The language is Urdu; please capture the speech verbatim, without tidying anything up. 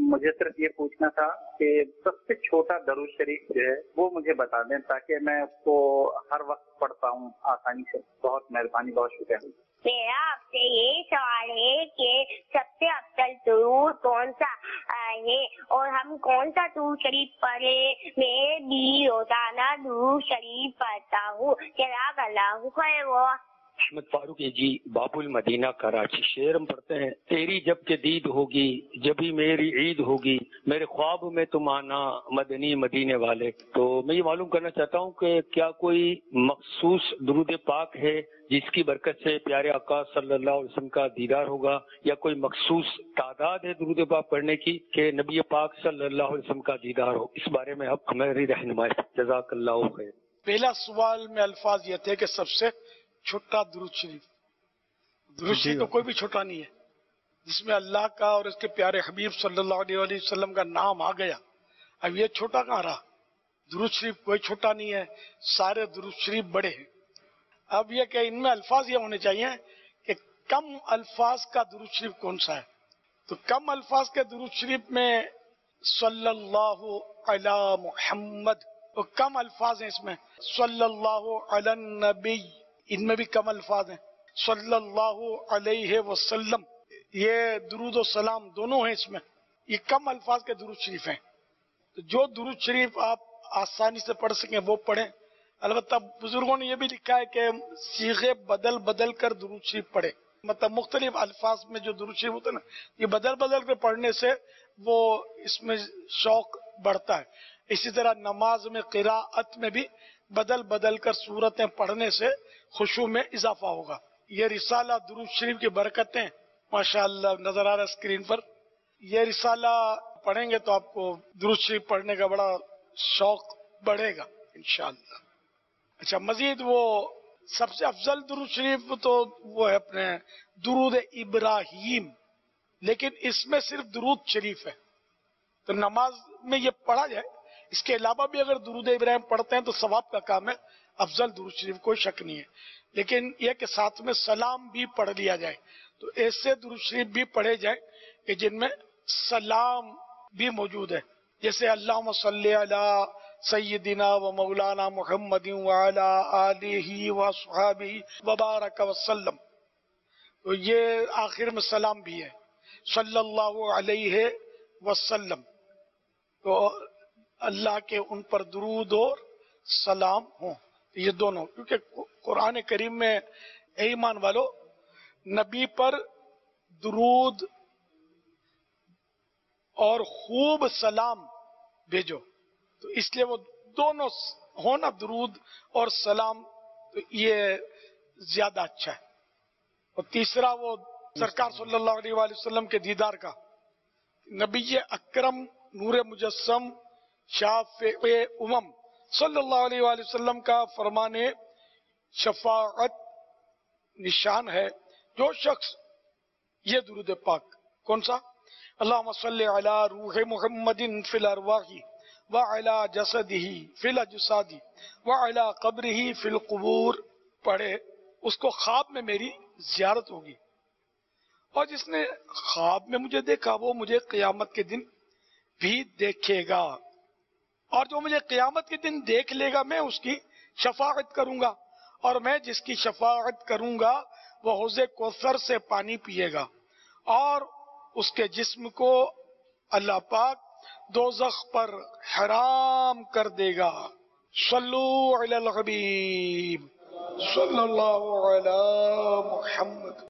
مجھے صرف یہ پوچھنا تھا کہ سب سے چھوٹا درود شریف جو ہے وہ مجھے بتا دیں تاکہ میں اس کو ہر وقت پڑھ پاؤں آسانی سے. بہت مہربانی, بہت شکریہ. میرا آپ سے یہ سوال ہے کہ سب سے افضل درود کون سا ہے اور ہم کون سا درود شریف پڑھے؟ میں بھی روزانہ درود شریف پڑھتا ہوں. جزاک اللہ خیر. وہ احمد فاروق جی باب المدینہ کراچی. شعر ہم پڑھتے ہیں: تیری جب کہ دید ہوگی جبھی میری عید ہوگی، میرے خواب میں تم آنا مدنی مدینے والے. تو میں یہ معلوم کرنا چاہتا ہوں کہ کیا کوئی مخصوص درود پاک ہے جس کی برکت سے پیارے آقا صلی اللہ علیہ وسلم کا دیدار ہوگا، یا کوئی مخصوص تعداد ہے درود پاک پڑھنے کی کہ نبی پاک صلی اللہ علیہ وسلم کا دیدار ہو؟ اس بارے میں اب ہماری رہنمائی. جزاک اللہ خیر. پہلا سوال میں الفاظ یہ تھے کہ سب سے چھوٹا درود شریف. درود شریف تو کوئی بھی چھوٹا نہیں ہے جس میں اللہ کا اور اس کے پیارے حبیب صلی اللہ علیہ وسلم کا نام آ گیا. اب یہ چھوٹا کہاں رہا؟ درود شریف کوئی چھوٹا نہیں ہے، سارے درود شریف بڑے ہیں. اب یہ کہ ان میں الفاظ یہ ہونے چاہیے کہ کم الفاظ کا درود شریف کون سا ہے. تو کم الفاظ کے درود شریف میں صلی اللہ علی محمد، تو کم الفاظ ہیں اس میں. صلی اللہ علی النبی، ان میں بھی کم الفاظ ہیں. صلی اللہ علیہ وسلم، یہ درود و سلام دونوں ہیں اس میں. یہ کم الفاظ کے درود شریف ہیں. تو جو درود شریف آپ آسانی سے پڑھ سکیں وہ پڑھیں. البتہ بزرگوں نے یہ بھی لکھا ہے کہ صیغے بدل بدل کر درود شریف پڑھیں. مطلب مختلف الفاظ میں جو درود شریف ہوتا ہے نا، یہ بدل بدل کر پڑھنے سے وہ اس میں شوق بڑھتا ہے. اسی طرح نماز میں قراءت میں بھی بدل بدل کر سورتیں پڑھنے سے خشوع میں اضافہ ہوگا. یہ رسالہ درود شریف کی برکتیں ماشاءاللہ نظر آ رہا ہے اسکرین پر. یہ رسالہ پڑھیں گے تو آپ کو درود شریف پڑھنے کا بڑا شوق بڑھے گا انشاءاللہ. اچھا، مزید وہ سب سے افضل درود شریف تو وہ ہے اپنے درود ابراہیم، لیکن اس میں صرف درود شریف ہے. تو نماز میں یہ پڑھا جائے. اس کے علاوہ بھی اگر درود ابراہیم پڑھتے ہیں تو ثواب کا کام ہے. افضل درود شریف کوئی شک نہیں ہے، لیکن یہ کہ ساتھ میں سلام بھی پڑھ لیا جائے. تو ایسے درود شریف بھی پڑھے جائیں کہ جن میں سلام بھی موجود ہے، جیسے اللہم صلی علی سیدنا و مولانا محمد وعلی آلہ و صحابہ وبارک وسلم. تو یہ آخر میں سلام بھی ہے، صلی اللہ علیہ وسلم. تو اللہ کے ان پر درود اور سلام ہوں. یہ دونوں، کیونکہ قرآن کریم میں اے ایمان والو نبی پر درود اور خوب سلام بھیجو، تو اس لیے وہ دونوں ہونا، درود اور سلام، تو یہ زیادہ اچھا ہے. اور تیسرا وہ سرکار صلی اللہ علیہ وآلہ وسلم کے دیدار کا. نبی اکرم نور مجسم شافع امم صلی اللہ علیہ وآلہ وسلم کا فرمان شفاعت نشان ہے. جو شخص یہ درود پاک کون سا؟ اللہم صلی علی روح محمد فی الارواح وعلی جسدہ فی الاجساد وعلی قبرہ فی القبور پڑھے، اس کو خواب میں میری زیارت ہوگی، اور جس نے خواب میں مجھے دیکھا وہ مجھے قیامت کے دن بھی دیکھے گا، اور جو مجھے قیامت کے دن دیکھ لے گا میں اس کی شفاعت کروں گا، اور میں جس کی شفاعت کروں گا وہ حوض کوثر سے پانی پیے گا، اور اس کے جسم کو اللہ پاک دوزخ پر حرام کر دے گا. صلو علی الحبیب صلی اللہ علی محمد.